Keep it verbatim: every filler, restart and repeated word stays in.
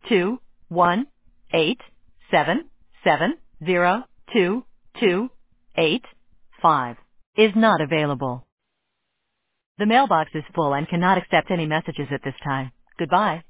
two one eight seven seven zero two two eight five is not available. The mailbox is full and cannot accept any messages at this time. Goodbye.